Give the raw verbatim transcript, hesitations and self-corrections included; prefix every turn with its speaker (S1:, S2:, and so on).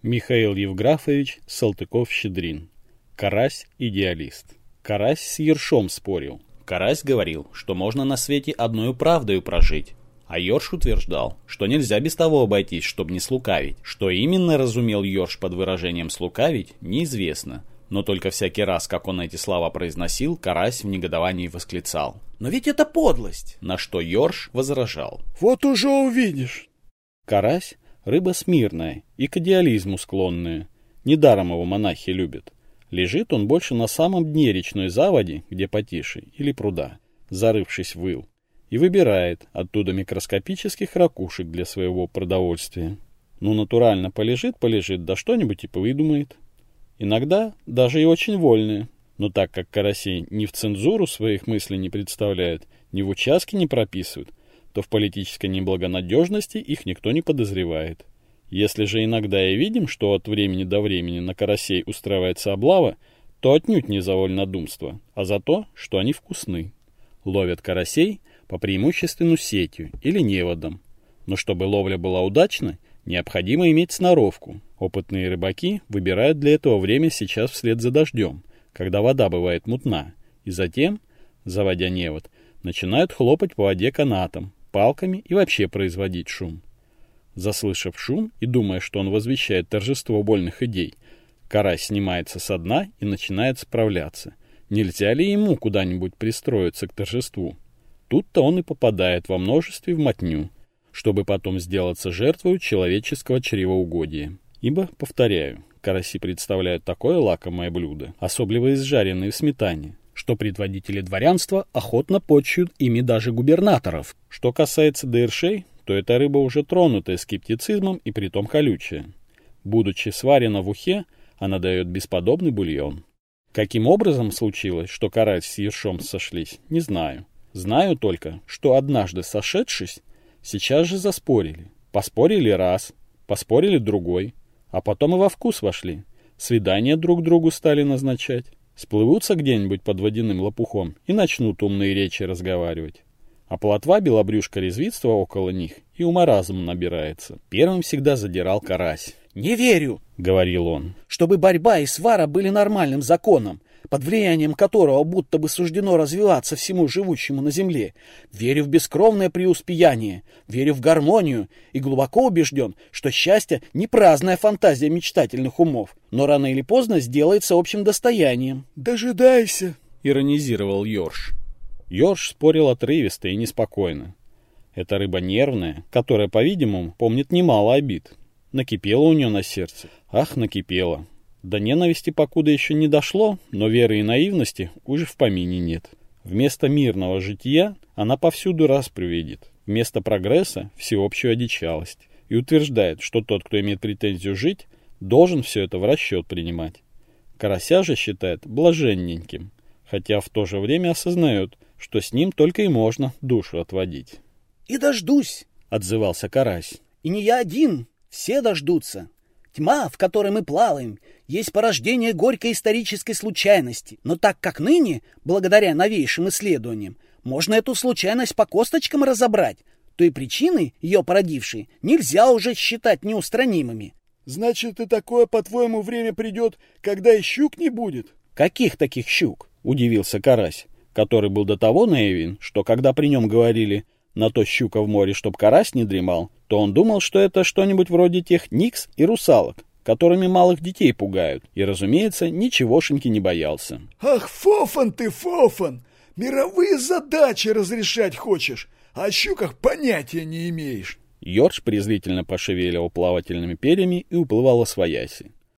S1: Михаил Евграфович Салтыков-Щедрин. Карась-идеалист. Карась с ершом спорил. Карась говорил, что можно на свете одною правдою прожить. А ерш утверждал, что нельзя без того обойтись, чтобы не слукавить. Что именно разумел ерш под выражением «слукавить» неизвестно. Но только всякий раз, как он эти слова произносил, карась в негодовании восклицал: «Но ведь это подлость!» На что ерш возражал:
S2: «Вот уже увидишь!»
S1: Карась — рыба смирная и к идеализму склонная. Недаром его монахи любят. Лежит он больше на самом дне речной заводи, где потише, или пруда, зарывшись в ил, и выбирает оттуда микроскопических ракушек для своего продовольствия. Ну, натурально полежит-полежит, да что-нибудь и повыдумает. Иногда даже и очень вольные. Но так как карасей ни в цензуру своих мыслей не представляют, ни в участке не прописывают, то в политической неблагонадежности их никто не подозревает. Если же иногда и видим, что от времени до времени на карасей устраивается облава, то отнюдь не за вольнодумство, а за то, что они вкусны. Ловят карасей по преимущественно сетью или неводом. Но чтобы ловля была удачна, необходимо иметь сноровку. Опытные рыбаки выбирают для этого время сейчас вслед за дождем, когда вода бывает мутна, и затем, заводя невод, начинают хлопать по воде канатом, палками и вообще производить шум. Заслышав шум и думая, что он возвещает торжество вольных идей, карась снимается со дна и начинает справляться. Нельзя ли ему куда-нибудь пристроиться к торжеству? Тут-то он и попадает во множестве в мотню, чтобы потом сделаться жертвой человеческого чревоугодия. Ибо, повторяю, караси представляют такое лакомое блюдо, особливо изжаренные в сметане, что предводители дворянства охотно почуют ими даже губернаторов. Что касается дыршей, то эта рыба уже тронутая скептицизмом и притом колючая. Будучи сварена в ухе, она дает бесподобный бульон. Каким образом случилось, что карась с ершом сошлись, не знаю. Знаю только, что однажды сошедшись, сейчас же заспорили. Поспорили раз, поспорили другой, а потом и во вкус вошли. Свидания друг другу стали назначать. Сплывутся где-нибудь под водяным лопухом и начнут умные речи разговаривать. А плотва белобрюшка-резвитства около них и ума разум набирается. Первым всегда задирал карась.
S3: «Не верю», —
S1: говорил он,
S3: — «чтобы борьба и свара были нормальным законом, под влиянием которого будто бы суждено развиваться всему живущему на земле. Верю в бескровное преуспеяние, верю в гармонию и глубоко убежден, что счастье не праздная фантазия мечтательных умов, но рано или поздно сделается общим достоянием».
S2: «Дожидайся»,
S1: — иронизировал ерш. Ерш спорил отрывисто и неспокойно. Эта рыба нервная, которая, по-видимому, помнит немало обид. Накипело у нее на сердце. Ах, накипело. До ненависти покуда еще не дошло, но веры и наивности уже в помине нет. Вместо мирного жития она повсюду распрю видит. Вместо прогресса — всеобщую одичалость. И утверждает, что тот, кто имеет претензию жить, должен все это в расчет принимать. Карася же считает блаженненьким, хотя в то же время осознает, что с ним только и можно душу отводить.
S3: «И дождусь», — отзывался карась. «И не я один, все дождутся. Тьма, в которой мы плаваем, есть порождение горькой исторической случайности. Но так как ныне, благодаря новейшим исследованиям, можно эту случайность по косточкам разобрать, то и причины, ее породившие, нельзя уже считать неустранимыми».
S2: «Значит, и такое, по-твоему, время придет, когда и щук не будет?»
S1: «Каких таких щук?» — удивился карась, который был до того наивен, что когда при нем говорили «на то щука в море, чтоб карась не дремал», то он думал, что это что-нибудь вроде тех никс и русалок, которыми малых детей пугают, и, разумеется, ничегошеньки не боялся.
S2: «Ах, Фофан ты, Фофан! Мировые задачи разрешать хочешь, а о щуках понятия не имеешь!»
S1: Йорш презрительно пошевелил плавательными перьями и уплывал освояси.